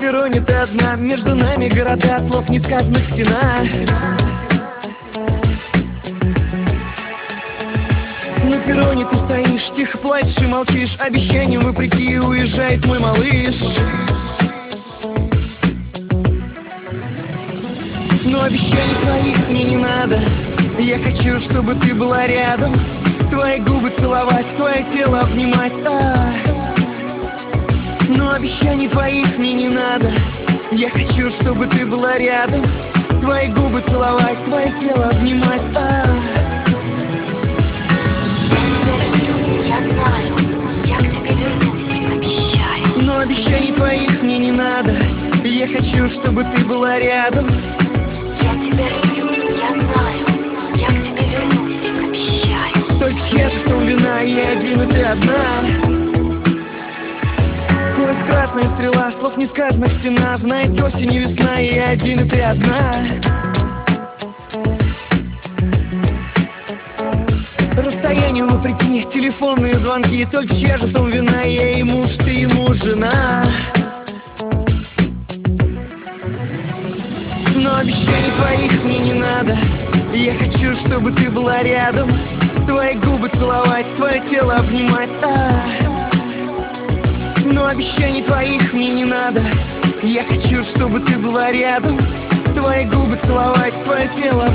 перроне ты одна, между нами города, слов несказанных стена. На перроне ты стоишь, тихо плачешь и молчишь, обещанием вопреки уезжает мой малыш. Но обещаний твоих мне не надо, я хочу, чтобы ты была рядом. Твои губы целовать, твое тело обнимать. Но обещаний твоих мне не надо, я хочу, чтобы ты была рядом. Твои губы целовать, твое тело обнимать. Я знаю, я к тебе вернусь, обещаю. Но обещаний твоих мне не надо, я хочу, чтобы ты была рядом. Я тебя люблю, я знаю, я к тебе вернусь, обещаю. Только чья-то в том вина, я один и ты одна. Сквозь красная стрела, слов несказанных стена. Знает осень и весна, я один и ты одна. Расстоянию вопреки, телефонные звонки. Только чья же в том вина, я ей муж, ты ему жена. Но обещаний твоих мне не надо, я хочу, чтобы ты была рядом. Твои губы целовать, твое тело обнимать. Но обещаний твоих мне не надо, я хочу, чтобы ты была рядом. Твои губы целовать, твое тело